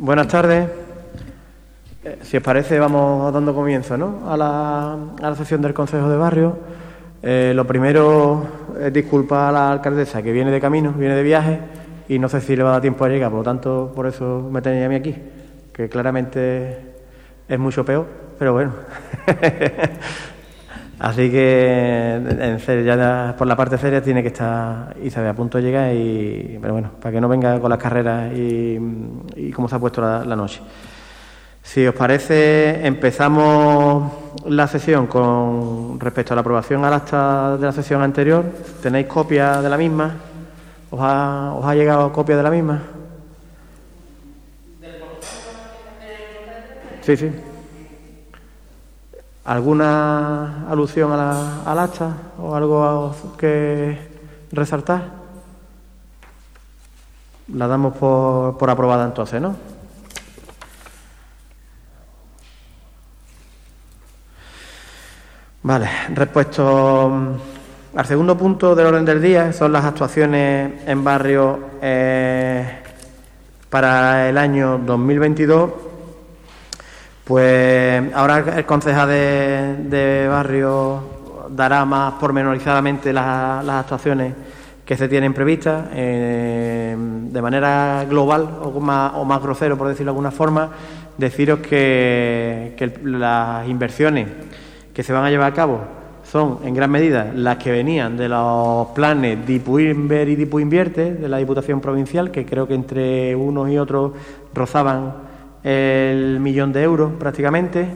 Buenas tardes. Si os parece, vamos dando comienzo, ¿no?, a la sesión del Consejo de Barrio. Lo primero es disculpar a la alcaldesa, que viene de camino, viene de viaje, y no sé si le va a dar tiempo a llegar, por lo tanto, por eso me tenéis a mí aquí, que claramente es mucho peor, pero bueno. Así que, en serio, ya por la parte seria tiene que estar Isabel a punto de llegar, pero bueno, para que no venga con las carreras y cómo se ha puesto la noche. Si os parece, empezamos la sesión con respecto a la aprobación al acta de la sesión anterior. ¿Tenéis copia de la misma? ¿Os ha llegado copia de la misma? Sí, sí. ¿Alguna alusión al acta o algo que resaltar? La damos por aprobada entonces, ¿no? Vale, respecto al segundo punto del orden del día, son las actuaciones en barrio para el año 2022. Pues ahora el concejal de barrio dará más pormenorizadamente las actuaciones que se tienen previstas. De manera global o más grosero, por decirlo de alguna forma, deciros que las inversiones que se van a llevar a cabo son en gran medida las que venían de los planes DIPUINVER y DIPUINVIERTE de la Diputación Provincial, que creo que entre unos y otros rozaban el 1.000.000 de euros prácticamente.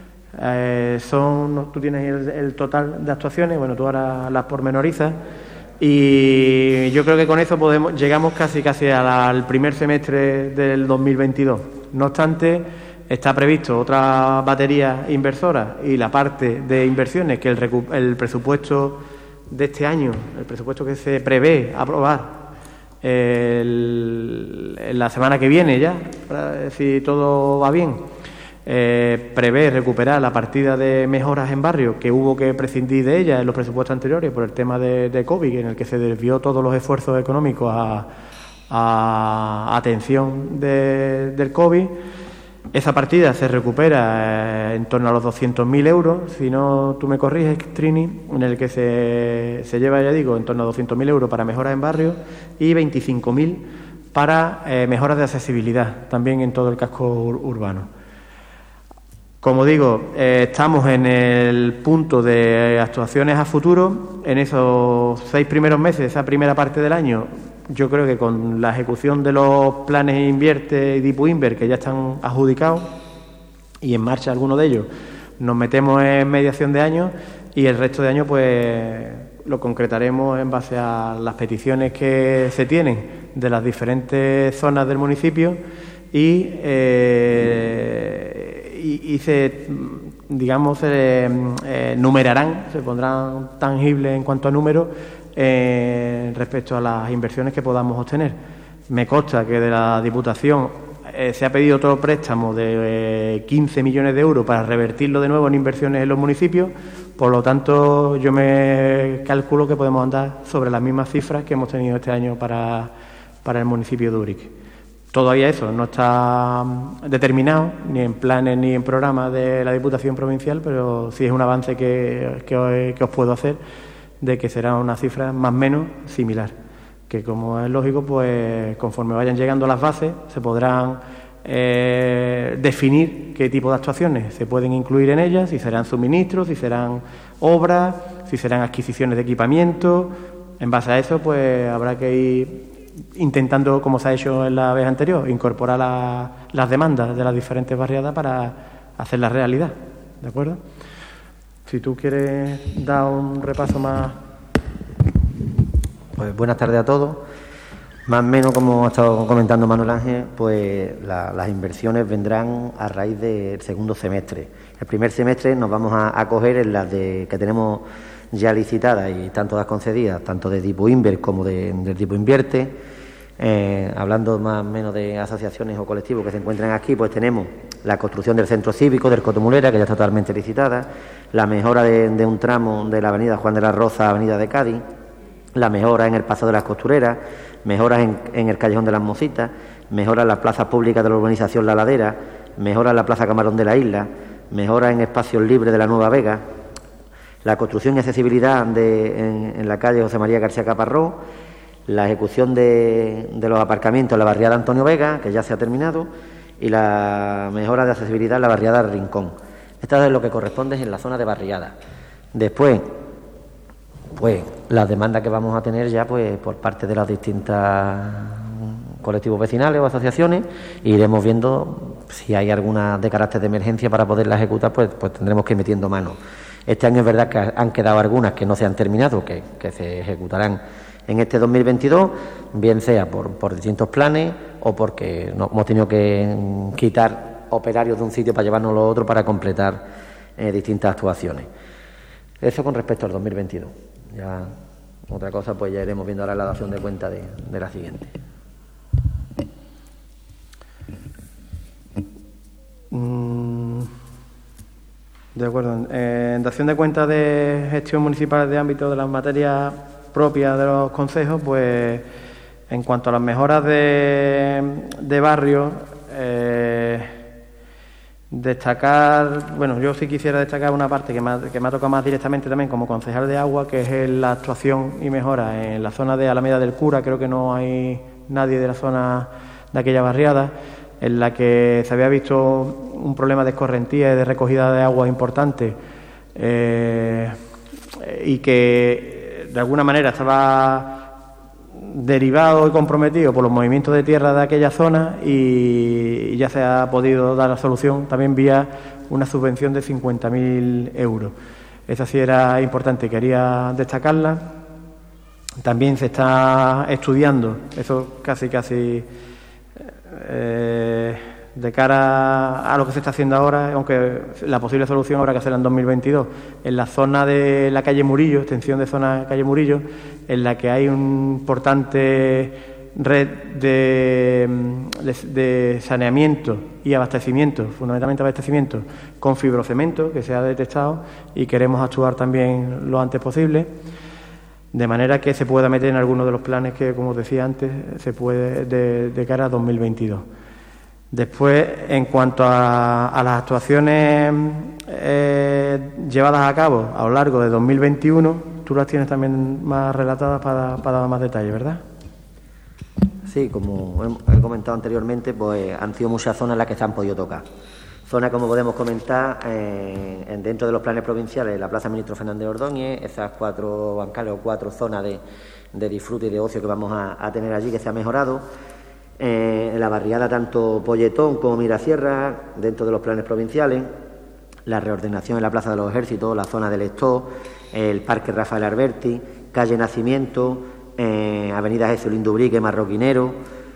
Tú tienes el total de actuaciones, bueno, tú ahora las pormenorizas, y yo creo que con eso llegamos casi al primer semestre del 2022. No obstante, está previsto otra batería inversora y la parte de inversiones que el presupuesto de este año, el presupuesto que se prevé aprobar la semana que viene ya, si todo va bien, prevé recuperar la partida de mejoras en barrio, que hubo que prescindir de ella en los presupuestos anteriores por el tema de COVID, en el que se desvió todos los esfuerzos económicos a atención del COVID. Esa partida se recupera en torno a los 200.000 euros, si no tú me corriges, Trini, en el que se lleva, ya digo, en torno a 200.000 euros para mejoras en barrio y 25.000 para mejoras de accesibilidad, también en todo el casco urbano. Como digo, estamos en el punto de actuaciones a futuro. En esos 6 primeros meses, esa primera parte del año, yo creo que con la ejecución de los planes Invierte y DIPUINVER, que ya están adjudicados y en marcha algunos de ellos, nos metemos en mediación de año, y el resto de año pues lo concretaremos en base a las peticiones que se tienen de las diferentes zonas del municipio y se numerarán, se pondrán tangibles en cuanto a números respecto a las inversiones que podamos obtener. Me consta que de la Diputación se ha pedido otro préstamo de 15 millones de euros para revertirlo de nuevo en inversiones en los municipios. Por lo tanto, yo me calculo que podemos andar sobre las mismas cifras que hemos tenido este año para el municipio de Úric. Todavía eso no está determinado, ni en planes ni en programas de la Diputación Provincial, pero sí es un avance que os puedo hacer, de que será una cifra más o menos similar, que como es lógico, pues conforme vayan llegando las bases se podrán definir qué tipo de actuaciones se pueden incluir en ellas, si serán suministros, si serán obras, si serán adquisiciones de equipamiento. En base a eso, pues habrá que ir intentando, como se ha hecho en la vez anterior, incorporar las demandas de las diferentes barriadas para hacer la realidad, ¿de acuerdo? Si tú quieres dar un repaso más. Pues buenas tardes a todos. Más o menos, como ha estado comentando Manuel Ángel, pues las inversiones vendrán a raíz del segundo semestre. El primer semestre nos vamos a acoger en las que tenemos ya licitadas y están todas concedidas, tanto de DIPUINVER como del DIPUINVIERTE. Hablando más o menos de asociaciones o colectivos que se encuentran aquí, pues tenemos la construcción del centro cívico del Cotomulera, que ya está totalmente licitada, la mejora de un tramo de la avenida Juan de la Roza, avenida de Cádiz, la mejora en el Paso de las Costureras, mejoras en el Callejón de las Mocitas, mejora en las plazas públicas de la urbanización La Ladera, mejora en la Plaza Camarón de la Isla, mejora en espacios libres de la Nueva Vega, la construcción y accesibilidad en la calle José María García Caparrós, la ejecución de los aparcamientos en la barriada Antonio Vega, que ya se ha terminado, y la mejora de accesibilidad en la barriada del Rincón. Esto es lo que corresponde en la zona de barriada. Después, pues las demandas que vamos a tener ya pues por parte de las distintas colectivos vecinales o asociaciones, e iremos viendo si hay alguna de carácter de emergencia para poderla ejecutar, pues tendremos que ir metiendo mano. Este año es verdad que han quedado algunas que no se han terminado, que se ejecutarán en este 2022, bien sea por distintos planes o porque hemos tenido que quitar operarios de un sitio para llevarnos a otro para completar distintas actuaciones. Eso con respecto al 2022. Ya otra cosa pues ya iremos viendo ahora la dación de cuenta de la siguiente. De acuerdo. En dación de cuenta de gestión municipal de ámbito de las materias propias de los concejos, pues en cuanto a las mejoras de barrio, destacar, bueno, yo sí quisiera destacar una parte que me ha tocado más directamente también como concejal de agua, que es la actuación y mejora en la zona de Alameda del Cura. Creo que no hay nadie de la zona de aquella barriada, en la que se había visto un problema de escorrentía y de recogida de agua importante, y que de alguna manera estaba derivado y comprometido por los movimientos de tierra de aquella zona, y ya se ha podido dar la solución también vía una subvención de 50.000 euros. Esa sí era importante, quería destacarla. También se está estudiando, eso casi de cara a lo que se está haciendo ahora, aunque la posible solución habrá que hacerla en 2022, en la zona de la calle Murillo, extensión de zona calle Murillo, en la que hay un importante red de saneamiento y abastecimiento, fundamentalmente abastecimiento, con fibrocemento, que se ha detectado, y queremos actuar también lo antes posible, de manera que se pueda meter en algunos de los planes que, como os decía antes, se puede de cara a 2022. Después, en cuanto a las actuaciones llevadas a cabo a lo largo de 2021, tú las tienes también más relatadas para dar más detalle, ¿verdad? Sí, como he comentado anteriormente, pues han sido muchas zonas las que se han podido tocar. Zonas, como podemos comentar, dentro de los planes provinciales, la Plaza Ministro Fernández Ordóñez, esas 4 bancales o 4 zonas de disfrute y de ocio que vamos a tener allí, que se ha mejorado. En la barriada tanto Polletón como Mirasierra, dentro de los planes provinciales, la reordenación en la Plaza de los Ejércitos, la zona del Estó, el Parque Rafael Alberti, calle Nacimiento, avenida Jesús Lindubrique, Marroquinero,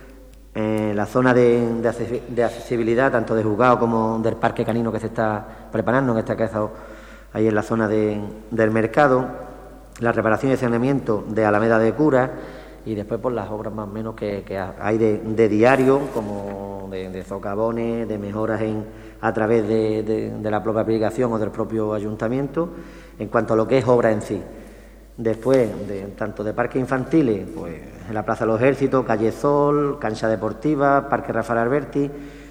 la zona de accesibilidad tanto de Juzgado como del Parque Canino que se está preparando, en este caso ahí en la zona del Mercado, la reparación y saneamiento de Alameda de Cura, y después por las obras más o menos que hay de diario, como de socavones, de mejoras a través de la propia aplicación o del propio ayuntamiento, en cuanto a lo que es obra en sí. Después, tanto de parques infantiles, pues en la Plaza de los Ejércitos, Calle Sol, cancha deportiva, Parque Rafael Alberti,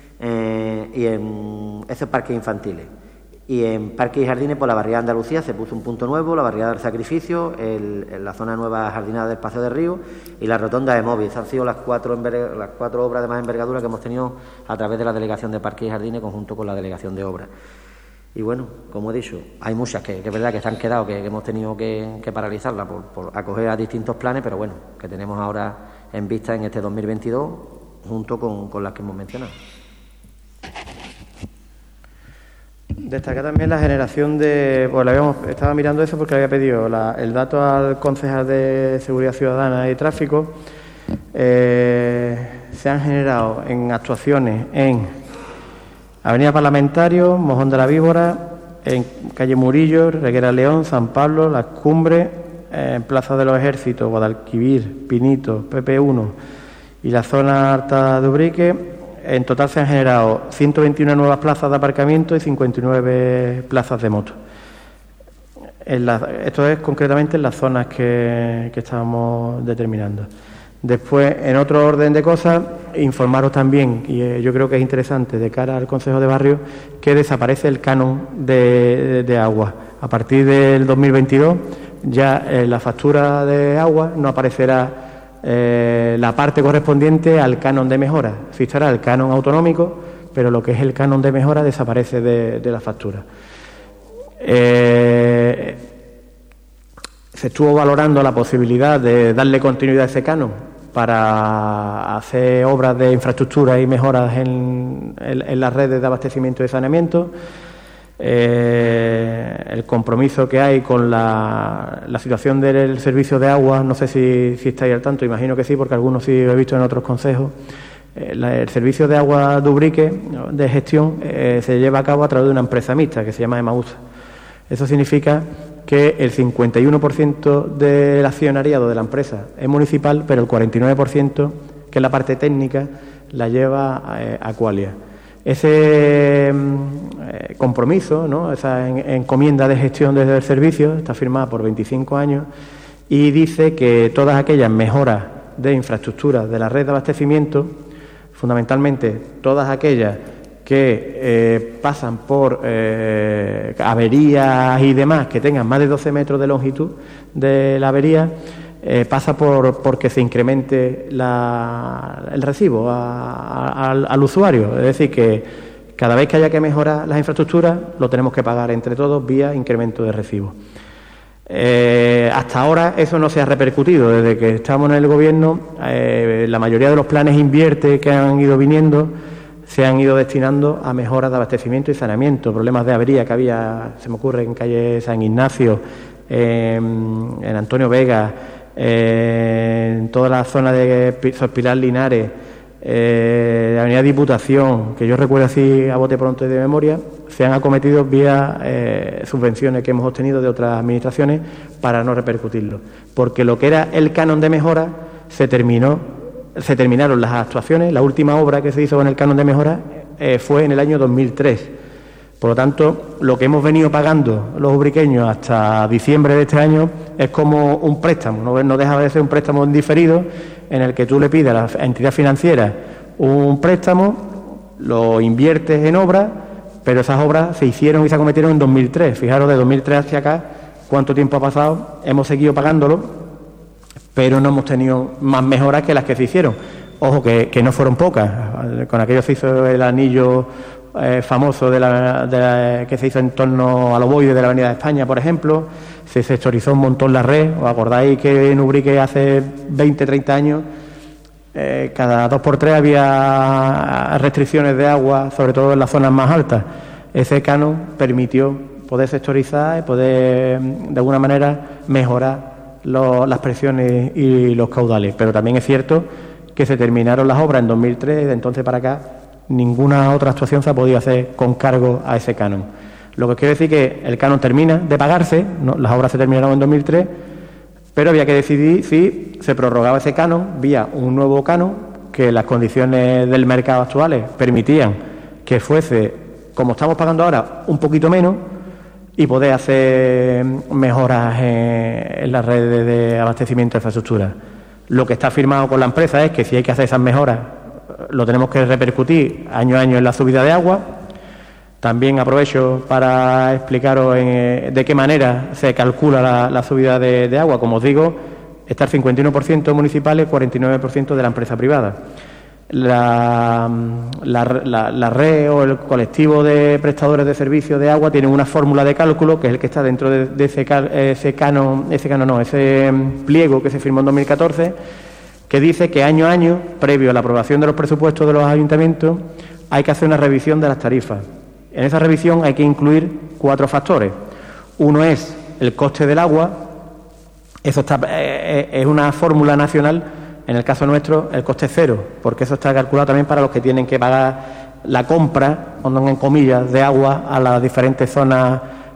y en esos parques infantiles. Y en parques y jardines, por la barriada de Andalucía se puso un punto nuevo, la barriada del Sacrificio, la zona nueva jardinada del Paseo de Río y la rotonda de Móvil. Esas han sido las 4 obras de más envergadura que hemos tenido a través de la Delegación de Parques y Jardines, conjunto con la Delegación de Obras. Y bueno, como he dicho, hay muchas que es verdad que se han quedado, que hemos tenido que paralizarlas por acoger a distintos planes, pero bueno, que tenemos ahora en vista en este 2022, junto con las que hemos mencionado. Destacar también la generación estaba mirando eso porque le había pedido el dato al concejal de Seguridad Ciudadana y Tráfico. Se han generado en actuaciones en Avenida Parlamentario, Mojón de la Víbora, en calle Murillo, Reguera León, San Pablo, Las Cumbres, en Plaza de los Ejércitos, Guadalquivir, Pinito, PP1 y la zona alta de Ubrique. En total se han generado 121 nuevas plazas de aparcamiento y 59 plazas de moto. Esto es concretamente en las zonas que estábamos determinando. Después, en otro orden de cosas, informaros también, y yo creo que es interesante de cara al Consejo de Barrio, que desaparece el canon de agua. A partir del 2022 ya en la factura de agua no aparecerá la parte correspondiente al canon de mejora. Sí estará el canon autonómico, pero lo que es el canon de mejora desaparece de la factura. Se estuvo valorando la posibilidad de darle continuidad a ese canon para hacer obras de infraestructura y mejoras en las redes de abastecimiento y saneamiento. El compromiso que hay con la situación del servicio de agua, no sé si estáis al tanto, imagino que sí, porque algunos sí lo he visto en otros consejos. El servicio de agua de Ubrique, de gestión, se lleva a cabo a través de una empresa mixta que se llama EMAUSA. Eso significa que el 51% del accionariado de la empresa es municipal, pero el 49%, que es la parte técnica, la lleva Aqualia. Ese compromiso, ¿no?, esa encomienda de gestión desde el servicio, está firmada por 25 años y dice que todas aquellas mejoras de infraestructura de la red de abastecimiento, fundamentalmente todas aquellas que pasan por averías y demás, que tengan más de 12 metros de longitud de la avería, pasa porque se incremente el recibo al usuario. Es decir, que cada vez que haya que mejorar las infraestructuras, lo tenemos que pagar entre todos vía incremento de recibo. Hasta ahora eso no se ha repercutido. Desde que estamos en el Gobierno, la mayoría de los planes Invierte que han ido viniendo se han ido destinando a mejoras de abastecimiento y saneamiento, problemas de avería que había, se me ocurre, en calle San Ignacio, en Antonio Vega, en toda la zona de Pilar Linares, Avenida Diputación, que yo recuerdo así a bote pronto y de memoria, se han acometido vía subvenciones que hemos obtenido de otras administraciones para no repercutirlo, porque lo que era el canon de mejora se terminaron las actuaciones. La última obra que se hizo con el canon de mejora fue en el año 2003. Por lo tanto, lo que hemos venido pagando los ubriqueños hasta diciembre de este año es como un préstamo, no deja de ser un préstamo diferido en el que tú le pides a la entidad financiera un préstamo, lo inviertes en obras, pero esas obras se hicieron y se acometieron en 2003. Fijaros, de 2003 hacia acá, cuánto tiempo ha pasado, hemos seguido pagándolo, pero no hemos tenido más mejoras que las que se hicieron. Ojo, que no fueron pocas. Con aquello se hizo el anillo famoso que se hizo en torno al ovoide de la Avenida de España, por ejemplo. Se sectorizó un montón la red. ¿Os acordáis que en Ubrique hace 20, 30 años cada 2x3 había restricciones de agua, sobre todo en las zonas más altas? Ese canon permitió poder sectorizar y poder, de alguna manera, mejorar las presiones y los caudales. Pero también es cierto que se terminaron las obras en 2003 y de entonces para acá ninguna otra actuación se ha podido hacer con cargo a ese canon. Lo que quiere decir que el canon termina de pagarse, ¿no? Las obras se terminaron en 2003, pero había que decidir si se prorrogaba ese canon vía un nuevo canon, que las condiciones del mercado actuales permitían que fuese, como estamos pagando ahora, un poquito menos, y poder hacer mejoras en las redes de abastecimiento de infraestructura. Lo que está firmado con la empresa es que si hay que hacer esas mejoras, lo tenemos que repercutir año a año en la subida de agua. También aprovecho para explicaros de qué manera se calcula la subida de agua. Como os digo, está el 51% municipal y el 49% de la empresa privada. La red o el colectivo de prestadores de servicios de agua tienen una fórmula de cálculo, que es el que está dentro de ese pliego que se firmó en 2014, que dice que año a año, previo a la aprobación de los presupuestos de los ayuntamientos, hay que hacer una revisión de las tarifas. En esa revisión hay que incluir 4 factores. Uno es el coste del agua. Eso es una fórmula nacional. En el caso nuestro, el coste es 0, porque eso está calculado también para los que tienen que pagar la compra, en comillas, de agua a las diferentes zonas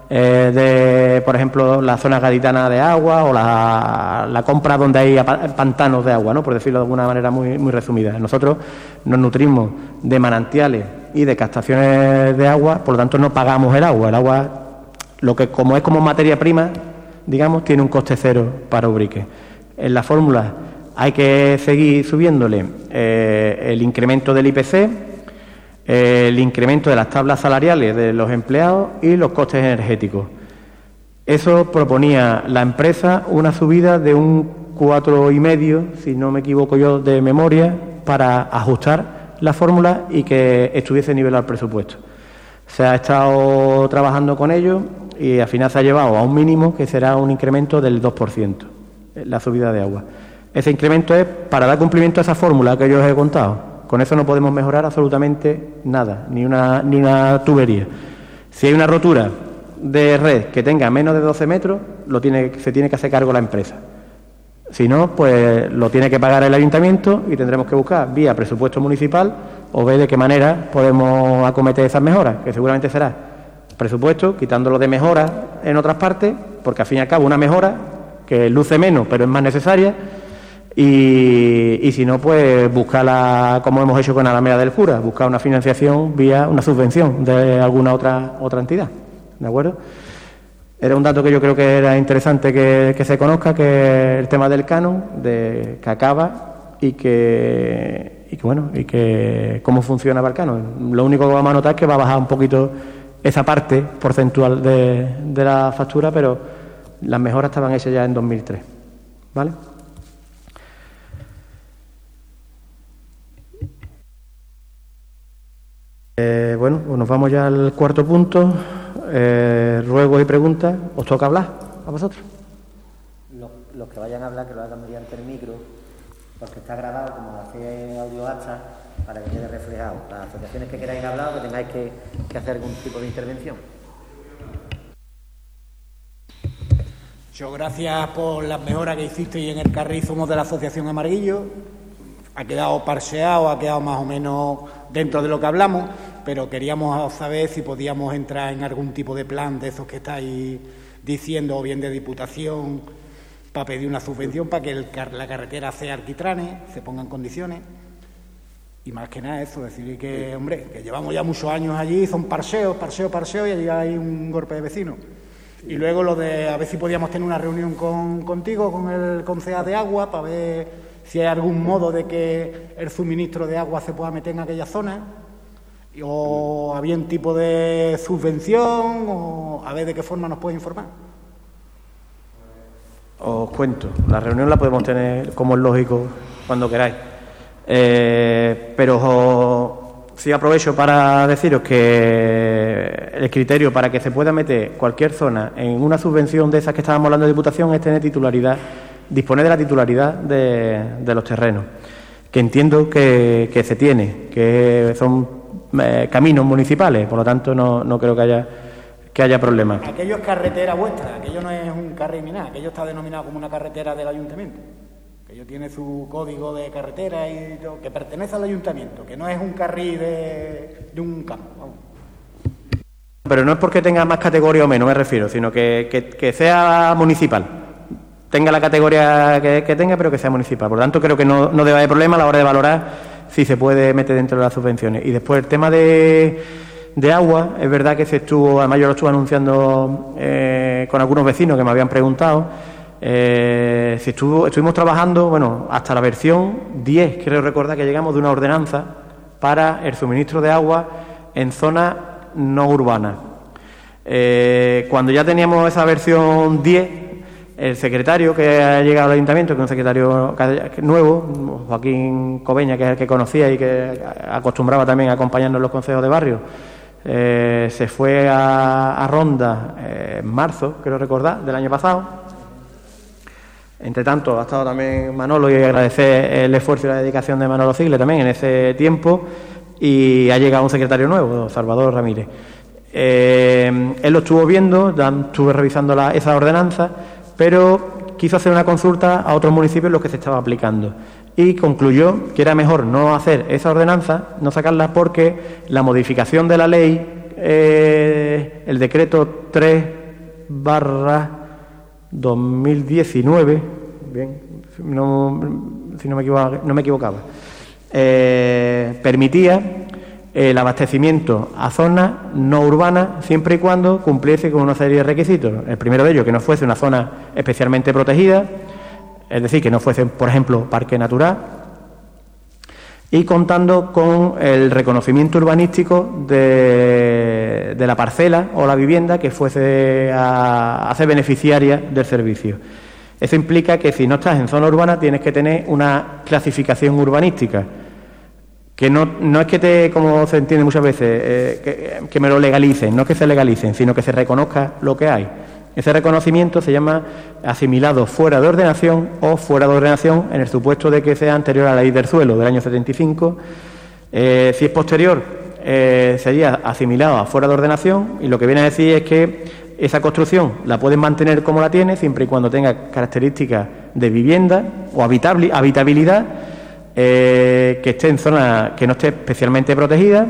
por ejemplo, la zona gaditana de agua o la compra donde hay pantanos de agua, ¿no?, por decirlo de alguna manera muy, muy resumida. Nosotros nos nutrimos de manantiales y de captaciones de agua, por lo tanto no pagamos el agua. El agua, como es como materia prima, digamos, tiene un coste 0 para Ubrique. En la fórmula hay que seguir subiéndole el incremento del IPC, el incremento de las tablas salariales de los empleados y los costes energéticos. Eso proponía la empresa una subida de un 4,5, si no me equivoco yo de memoria, para ajustar la fórmula y que estuviese nivelado el presupuesto. Se ha estado trabajando con ello y al final se ha llevado a un mínimo que será un incremento del 2%, la subida de agua. Ese incremento es para dar cumplimiento a esa fórmula que yo os he contado. Con eso no podemos mejorar absolutamente nada, ni una tubería. Si hay una rotura de red que tenga menos de 12 metros, se tiene que hacer cargo la empresa. Si no, pues lo tiene que pagar el ayuntamiento y tendremos que buscar vía presupuesto municipal o ver de qué manera podemos acometer esas mejoras, que seguramente será presupuesto, quitándolo de mejoras en otras partes, porque al fin y al cabo una mejora que luce menos pero es más necesaria, y si no, pues buscarla como hemos hecho con Alameda del Cura, buscar una financiación vía una subvención de alguna otra entidad, ¿de acuerdo? Era un dato que yo creo que era interesante que se conozca, que el tema del canon, que acaba y que cómo funcionaba el canon. Lo único que vamos a notar es que va a bajar un poquito esa parte porcentual de la factura, pero las mejoras estaban hechas ya en 2003, ¿vale? Bueno, pues nos vamos ya al cuarto punto. Ruegos y preguntas. ¿Os toca hablar a vosotros? Los que vayan a hablar, que lo hagan mediante el micro, porque está grabado como hace audio acta, para que quede reflejado. Las asociaciones que queráis hablar, que tengáis que hacer algún tipo de intervención. Muchas gracias por las mejoras que hicisteis en el carril Somos de la Asociación Amarguillo. Ha quedado parseado, ha quedado más o menos dentro de lo que hablamos, pero queríamos saber si podíamos entrar en algún tipo de plan de esos que estáis diciendo, o bien de Diputación, para pedir una subvención para que la carretera sea Arquitranes, se ponga en condiciones. Y más que nada eso, decir que, hombre, que llevamos ya muchos años allí, son parseos, y allí hay un golpe de vecinos. Y luego lo de a ver si podíamos tener una reunión contigo, con el concejal de agua, para ver si hay algún modo de que el suministro de agua se pueda meter en aquella zona, o había un tipo de subvención, o a ver de qué forma nos puede informar. Os cuento, la reunión la podemos tener, como es lógico, cuando queráis. Pero sí aprovecho para deciros que el criterio para que se pueda meter cualquier zona en una subvención de esas que estábamos hablando de Diputación es tener titularidad, disponer de la titularidad de los terrenos, que entiendo que se tiene, que son caminos municipales, por lo tanto no creo que haya problemas. Aquello es carretera vuestra, aquello no es un carril ni nada, aquello está denominado como una carretera del ayuntamiento, aquello tiene su código de carretera y todo, que pertenece al ayuntamiento, que no es un carril de un campo. Vamos. Pero no es porque tenga más categoría o menos, me refiero, sino que sea municipal. Tenga la categoría que tenga, pero que sea municipal. Por lo tanto, creo que no debe haber problema a la hora de valorar si se puede meter dentro de las subvenciones. Y después el tema de agua, es verdad que además yo lo estuve anunciando con algunos vecinos que me habían preguntado, estuvimos trabajando, bueno, hasta la versión 10, creo recordar que llegamos de una ordenanza para el suministro de agua en zonas no urbanas. Cuando ya teníamos esa versión 10, el secretario que ha llegado al ayuntamiento, que es un secretario nuevo, Joaquín Cobeña, que es el que conocía y que acostumbraba también a acompañarnos en los consejos de barrio, se fue a Ronda en marzo, creo recordar, del año pasado. Entre tanto, ha estado también Manolo, y agradecer el esfuerzo y la dedicación de Manolo Cigle también en ese tiempo, y ha llegado un secretario nuevo, Salvador Ramírez. Él lo estuvo viendo, estuve revisando esa ordenanza, pero quiso hacer una consulta a otros municipios en los que se estaba aplicando y concluyó que era mejor no hacer esa ordenanza, no sacarla, porque la modificación de la ley, el decreto 3/2019, bien, si no me equivocaba, permitía el abastecimiento a zonas no urbanas siempre y cuando cumpliese con una serie de requisitos. El primero de ellos, que no fuese una zona especialmente protegida, es decir, que no fuese, por ejemplo, parque natural, y contando con el reconocimiento urbanístico de la parcela o la vivienda que fuese a ser beneficiaria del servicio. Eso implica que si no estás en zona urbana tienes que tener una clasificación urbanística, que no es que como se entiende muchas veces, que me lo legalicen, no es que se legalicen, sino que se reconozca lo que hay. Ese reconocimiento se llama asimilado fuera de ordenación o fuera de ordenación en el supuesto de que sea anterior a la ley del suelo del año 75. Si es posterior, sería asimilado a fuera de ordenación, y lo que viene a decir es que esa construcción la puedes mantener como la tiene siempre y cuando tenga características de vivienda o habitabilidad, que esté en zona que no esté especialmente protegida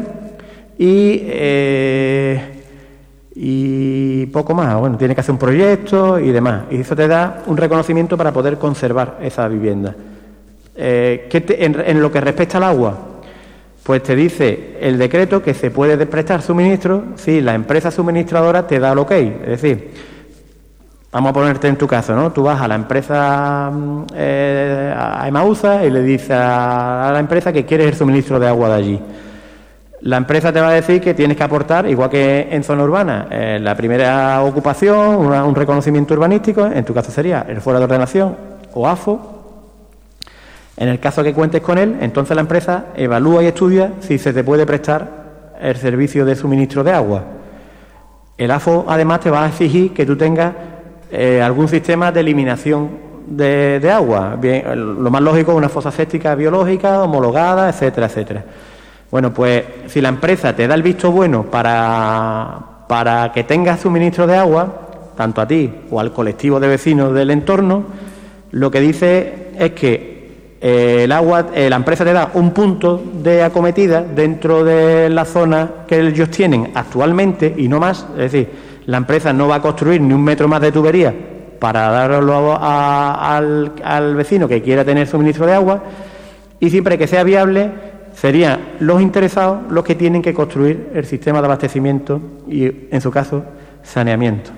y poco más. Bueno, tiene que hacer un proyecto y demás, y eso te da un reconocimiento para poder conservar esa vivienda. En lo que respecta al agua, pues te dice el decreto que se puede prestar suministro si la empresa suministradora te da el ok. Es decir, vamos a ponerte en tu caso, ¿no? Tú vas a la empresa, a Emausa, y le dices a la empresa que quieres el suministro de agua de allí. La empresa te va a decir que tienes que aportar, igual que en zona urbana, la primera ocupación, un reconocimiento urbanístico, en tu caso sería el fuera de ordenación o AFO. En el caso que cuentes con él, entonces la empresa evalúa y estudia si se te puede prestar el servicio de suministro de agua. El AFO además te va a exigir que tú tengas algún sistema de eliminación de agua. Bien, lo más lógico es una fosa séptica biológica, homologada, etcétera, etcétera. Bueno, pues si la empresa te da el visto bueno para que tengas suministro de agua, tanto a ti o al colectivo de vecinos del entorno, lo que dice es que la empresa te da un punto de acometida dentro de la zona que ellos tienen actualmente y no más. Es decir, la empresa no va a construir ni un metro más de tubería para darlo al vecino que quiera tener suministro de agua, y siempre que sea viable serían los interesados los que tienen que construir el sistema de abastecimiento y, en su caso, saneamiento.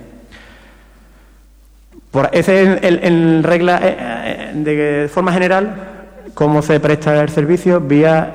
Ese es en regla, de forma general, cómo se presta el servicio vía...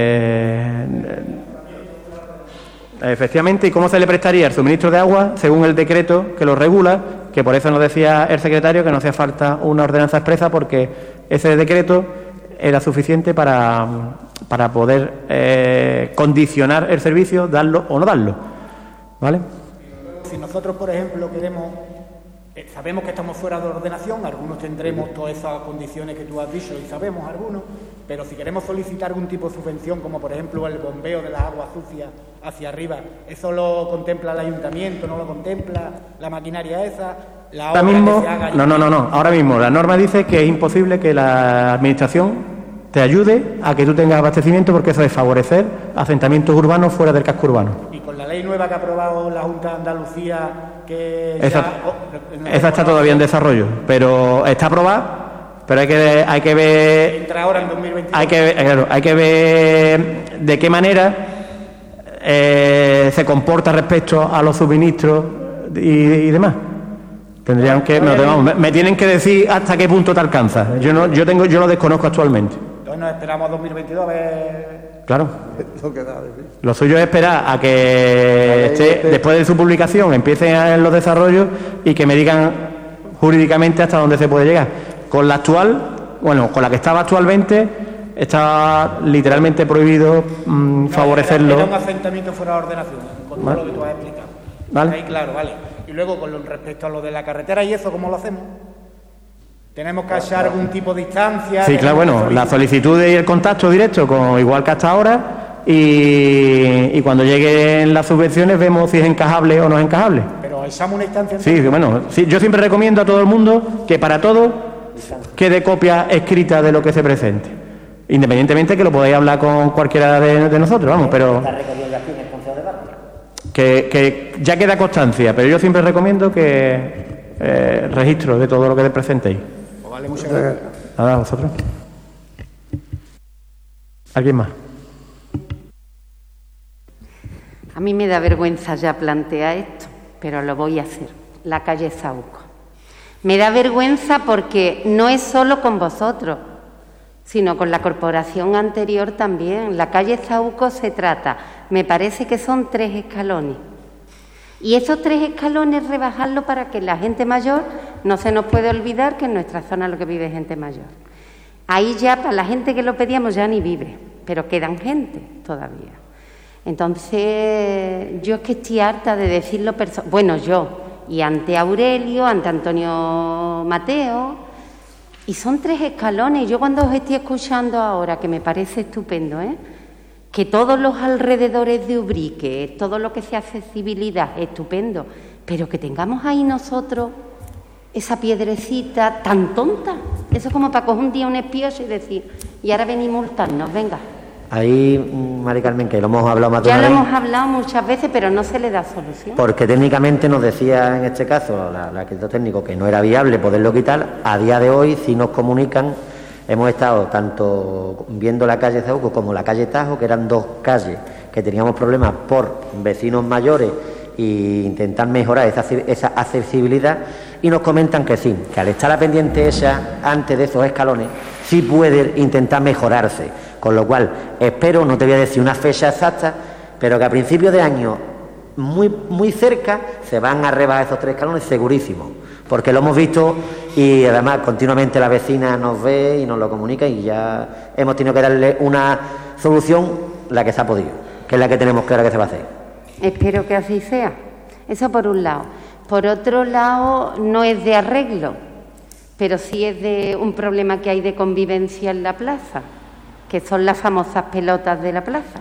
efectivamente, y cómo se le prestaría el suministro de agua según el decreto que lo regula, que por eso nos decía el secretario que no hacía falta una ordenanza expresa, porque ese decreto era suficiente para poder condicionar el servicio, darlo o no darlo, ¿vale? Si nosotros, por ejemplo, queremos, sabemos que estamos fuera de ordenación, algunos tendremos todas esas condiciones que tú has dicho y sabemos algunos, pero si queremos solicitar algún tipo de subvención, como por ejemplo el bombeo de las aguas sucias hacia arriba, ¿eso lo contempla el ayuntamiento, no lo contempla la maquinaria esa? Ahora mismo, no. Ahora mismo la norma dice que es imposible que la administración te ayude a que tú tengas abastecimiento, porque eso es favorecer asentamientos urbanos fuera del casco urbano. Y con la ley nueva que ha aprobado la Junta de Andalucía, que esa está todavía en desarrollo, pero está aprobada. Pero hay que ver. Entra ahora en 2022. Hay que ver de qué manera se comporta respecto a los suministros y demás. Tendrían que me tienen que decir hasta qué punto te alcanza. Yo lo desconozco actualmente. Entonces nos esperamos a 2022 a ver. Claro. Lo suyo es esperar a que después de su publicación empiecen los desarrollos y que me digan jurídicamente hasta dónde se puede llegar. Con la que estaba actualmente, está literalmente prohibido favorecerlo. Era un asentamiento fuera de ordenación, con todo lo que tú has explicado. ¿Vale? Ahí, claro, vale. Y luego, con respecto a lo de la carretera y eso, ¿cómo lo hacemos? ¿Tenemos que echar algún tipo de distancia? Sí, claro, la solicitud y el contacto directo, igual que hasta ahora, y cuando lleguen las subvenciones vemos si es encajable o no es encajable. Pero echamos una instancia. Sí, yo siempre recomiendo a todo el mundo que para todo quede copia escrita de lo que se presente, independientemente que lo podáis hablar con cualquiera de nosotros, vamos, pero que ya queda constancia, pero yo siempre recomiendo que registro de todo lo que presentéis. Pues vale, muchas gracias. Nada, a vosotros. ¿Alguien más? A mí me da vergüenza ya plantear esto, pero lo voy a hacer. La calle Zauco. Me da vergüenza porque no es solo con vosotros, sino con la corporación anterior también. La calle Zauco se trata, me parece que son 3 escalones. Y esos 3 escalones rebajarlo para que la gente mayor, no se nos puede olvidar que en nuestra zona lo que vive es gente mayor. Ahí ya, para la gente que lo pedíamos, ya ni vive, pero quedan gente todavía. Entonces, yo es que estoy harta de decirlo, bueno, yo, y ante Aurelio, ante Antonio Mateo, y son 3 escalones. Yo cuando os estoy escuchando ahora, que me parece estupendo, que todos los alrededores de Ubrique, todo lo que sea accesibilidad, estupendo, pero que tengamos ahí nosotros esa piedrecita tan tonta. Eso es como para coger un día un espioso y decir, y ahora ven y multarnos, venga. Ahí, Mari Carmen, que lo hemos hablado más de una vez. Ya lo hemos hablado muchas veces, pero no se le da solución. Porque técnicamente nos decía en este caso el arquitecto técnico que no era viable poderlo quitar. A día de hoy, si nos comunican, hemos estado tanto viendo la calle Zauco como la calle Tajo, que eran 2 calles que teníamos problemas por vecinos mayores e intentar mejorar esa accesibilidad, y nos comentan que sí, que al estar la pendiente esa antes de esos escalones sí puede intentar mejorarse, con lo cual espero, no te voy a decir una fecha exacta, pero que a principios de año muy cerca se van a rebajar esos 3 escalones segurísimo, porque lo hemos visto y además continuamente la vecina nos ve y nos lo comunica, y ya hemos tenido que darle una solución, la que se ha podido, que es la que tenemos clara que se va a hacer. Espero que así sea. Eso por un lado. Por otro lado, no es de arreglo, pero sí es de un problema que hay de convivencia en la plaza, que son las famosas pelotas de la plaza.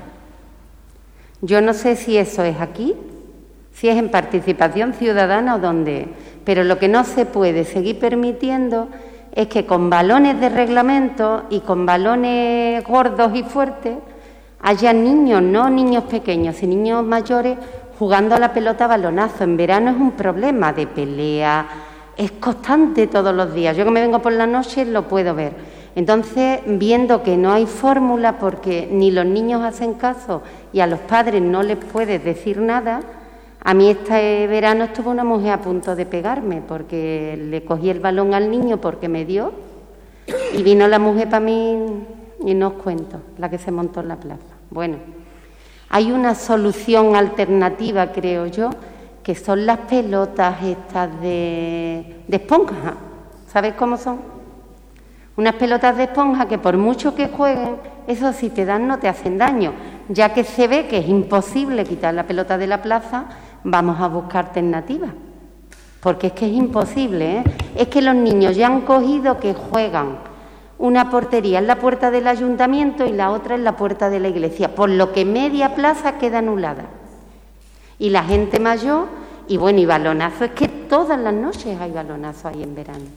Yo no sé si eso es aquí, si es en participación ciudadana o dónde, pero lo que no se puede seguir permitiendo es que con balones de reglamento y con balones gordos y fuertes haya niños, no niños pequeños, sino niños mayores jugando a la pelota a balonazo. En verano es un problema de pelea, es constante todos los días. Yo que me vengo por la noche lo puedo ver. Entonces, viendo que no hay fórmula porque ni los niños hacen caso y a los padres no les puedes decir nada, a mí este verano estuvo una mujer a punto de pegarme porque le cogí el balón al niño porque me dio y vino la mujer para mí y no os cuento, la que se montó en la plaza. Bueno, hay una solución alternativa, creo yo, que son las pelotas estas de esponja. ¿Sabéis cómo son? Unas pelotas de esponja que por mucho que jueguen, eso si te dan no te hacen daño. Ya que se ve que es imposible quitar la pelota de la plaza, vamos a buscar alternativas. Porque es que es imposible, Es que los niños ya han cogido que juegan una portería en la puerta del ayuntamiento y la otra en la puerta de la iglesia, por lo que media plaza queda anulada. Y la gente mayor, y bueno, y balonazo, es que todas las noches hay balonazo ahí en verano.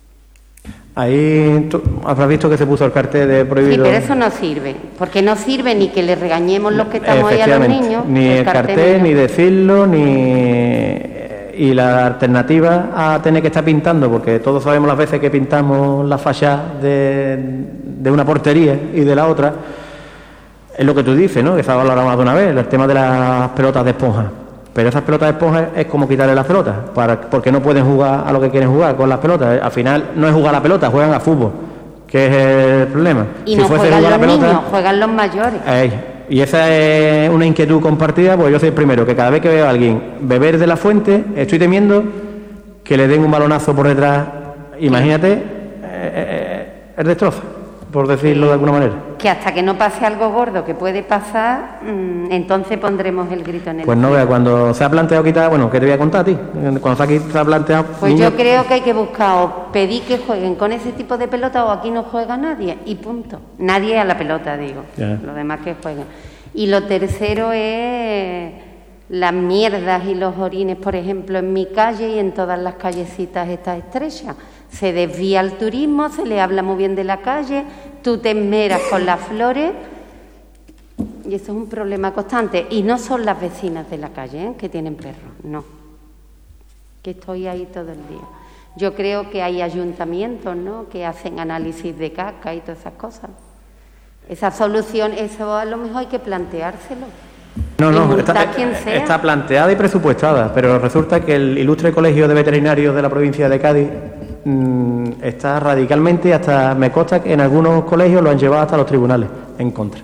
Ahí habrás visto que se puso el cartel de prohibido. Sí, pero eso no sirve, porque no sirve ni que le regañemos los que estamos ahí a los niños. Ni el cartel, ni decirlo, ni... Y la alternativa a tener que estar pintando, porque todos sabemos las veces que pintamos la fachada de una portería y de la otra, es lo que tú dices, ¿no? Que se ha valorado más de una vez, el tema de las pelotas de esponja. Pero esas pelotas de esponja es como quitarle las pelotas, porque no pueden jugar a lo que quieren jugar con las pelotas. Al final no es jugar a la pelota, juegan a fútbol, que es el problema. Y si no juegan los niños, juegan los mayores. Y esa es una inquietud compartida, porque yo soy el primero, que cada vez que veo a alguien beber de la fuente, estoy temiendo que le den un balonazo por detrás. Imagínate el destrozo, por decirlo de alguna manera. Que hasta que no pase algo gordo que puede pasar, entonces pondremos el grito en el Pues no vea, cuando se ha planteado quitar, bueno, ¿qué te voy a contar a ti? Cuando se ha planteado... Pues yo creo que hay que buscar o pedir que jueguen con ese tipo de pelota o aquí no juega nadie y punto. Nadie a la pelota, digo. Ya. Los demás que jueguen. Y lo tercero es las mierdas y los orines, por ejemplo, en mi calle y en todas las callecitas estas estrechas. Se desvía el turismo, se le habla muy bien de la calle, tú te esmeras con las flores y eso es un problema constante. Y no son las vecinas de la calle que tienen perros, no. Que estoy ahí todo el día. Yo creo que hay ayuntamientos, ¿no?, que hacen análisis de caca y todas esas cosas. Esa solución, eso a lo mejor hay que planteárselo. No, está planteada y presupuestada, pero resulta que el ilustre Colegio de Veterinarios de la provincia de Cádiz está radicalmente, hasta me consta que en algunos colegios lo han llevado hasta los tribunales en contra.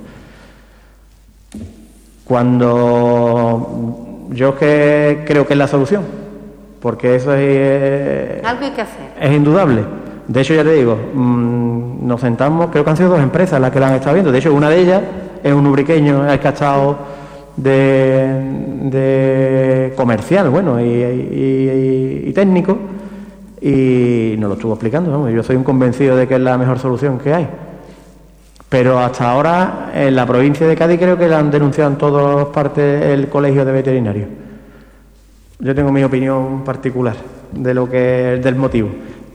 Cuando yo creo que es la solución, porque eso es algo hay que hacer. Es indudable. De hecho, ya te digo, nos sentamos, creo que han sido 2 empresas las que la han estado viendo. De hecho, una de ellas es un ubriqueño, el que ha estado de comercial, bueno, y técnico, y nos lo estuvo explicando, ¿no? Yo soy un convencido de que es la mejor solución que hay. Pero hasta ahora, en la provincia de Cádiz, creo que la han denunciado en todas partes el Colegio de Veterinarios. Yo tengo mi opinión particular de lo que del motivo,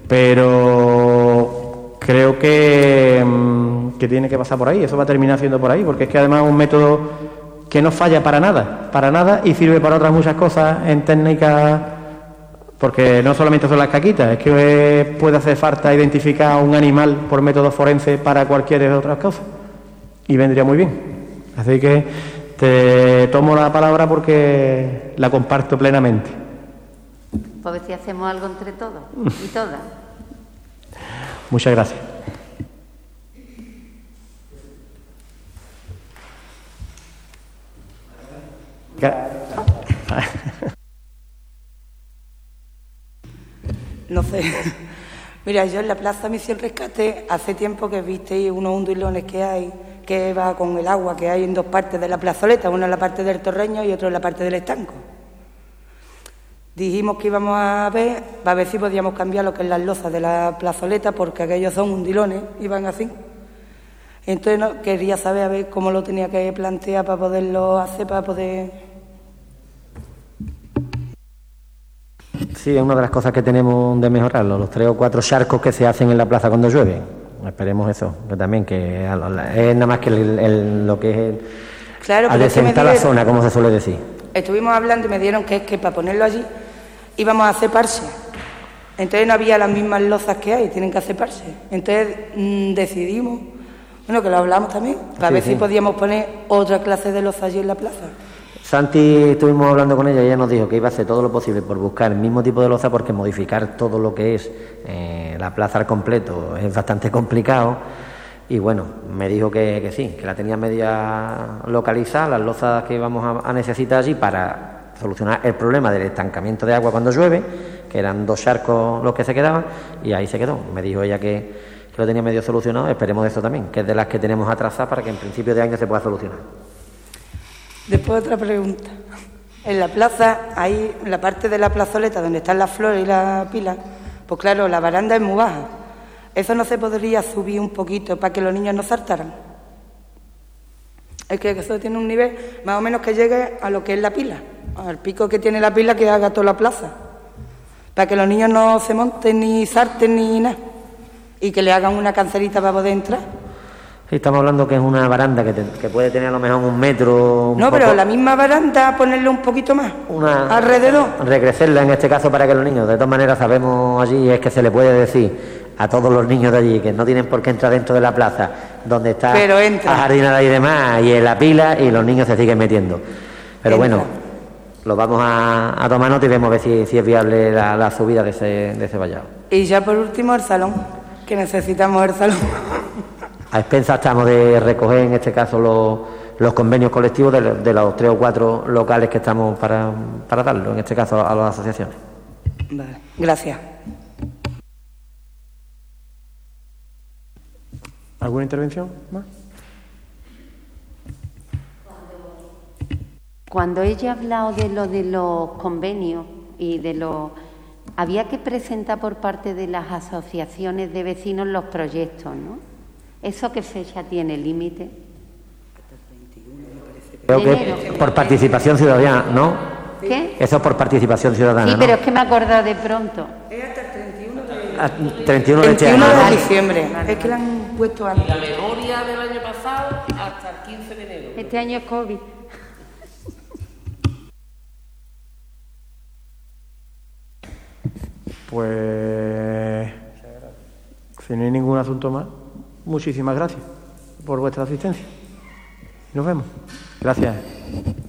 pero creo que tiene que pasar por ahí. Eso va a terminar siendo por ahí, porque es que además es un método que no falla para nada, y sirve para otras muchas cosas en técnicas, porque no solamente son las caquitas, es que puede hacer falta identificar a un animal por método forense para cualquier otras cosas, y vendría muy bien. Así que te tomo la palabra porque la comparto plenamente. Pues a ver si hacemos algo entre todos y todas. Muchas gracias. No sé. Mira, yo en la Plaza Misión Rescate hace tiempo que visteis unos ondulones que hay, que va con el agua, que hay en 2 partes de la plazoleta, una en la parte del torreño y otra en la parte del estanco. Dijimos que íbamos a ver si podíamos cambiar lo que es las lozas de la plazoleta, porque aquellos son ondulones, iban así. Entonces quería saber a ver cómo lo tenía que plantear para poderlo hacer, para poder... Sí, es una de las cosas que tenemos de mejorarlo, los 3 o 4 charcos que se hacen en la plaza cuando llueve. Esperemos eso, que también que es nada más que lo que es claro, adecentar la zona, como se suele decir. Estuvimos hablando y me dieron que es que para ponerlo allí íbamos a hacer parche. Entonces no había las mismas lozas que hay, tienen que hacer parche. Entonces decidimos, bueno, que lo hablamos también, para ver si podíamos poner otra clase de loza allí en la plaza. Santi, estuvimos hablando con ella y ella nos dijo que iba a hacer todo lo posible por buscar el mismo tipo de loza, porque modificar todo lo que es la plaza al completo es bastante complicado. Y bueno, me dijo que sí, que la tenía media localizada, las lozas que íbamos a necesitar allí para solucionar el problema del estancamiento de agua cuando llueve, que eran 2 charcos los que se quedaban, y ahí se quedó. Me dijo ella que lo tenía medio solucionado. Esperemos eso también, que es de las que tenemos atrasadas para que en principio de año se pueda solucionar. Después otra pregunta. En la plaza, ahí, en la parte de la plazoleta donde están las flores y la pila, pues claro, la baranda es muy baja. ¿Eso no se podría subir un poquito para que los niños no saltaran? Es que eso tiene un nivel más o menos que llegue a lo que es la pila, al pico que tiene la pila que haga toda la plaza, para que los niños no se monten ni salten ni nada, y que le hagan una cancerita para poder entrar. Sí, estamos hablando que es una baranda que puede tener a lo mejor 1 metro... No, pero la misma baranda, ponerle un poquito más, alrededor. Recrecerla en este caso para que los niños, de todas maneras sabemos allí, es que se le puede decir a todos los niños de allí que no tienen por qué entrar dentro de la plaza, donde está la jardinera y demás, y en la pila, y los niños se siguen metiendo. Pero bueno, lo vamos a tomar nota y vemos a ver si es viable la subida de ese vallado. Y ya por último el salón, que necesitamos el salón. A expensas estamos de recoger en este caso los convenios colectivos de los 3 o 4 locales que estamos para darlo, en este caso a las asociaciones. Vale, gracias. ¿Alguna intervención más? Cuando ella ha hablado de los convenios y había que presentar por parte de las asociaciones de vecinos los proyectos, ¿no? ¿Eso qué fecha tiene límite? Creo que por participación ciudadana, ¿no? ¿Qué? Eso es por participación ciudadana, sí, ¿no? pero es que me he acordado de pronto. Es hasta el 31 de este año. 31 de diciembre. Es que la han puesto antes. Y la memoria del año pasado hasta el 15 de enero. Este año es COVID. Pues, si no hay ningún asunto más, muchísimas gracias por vuestra asistencia. Nos vemos. Gracias.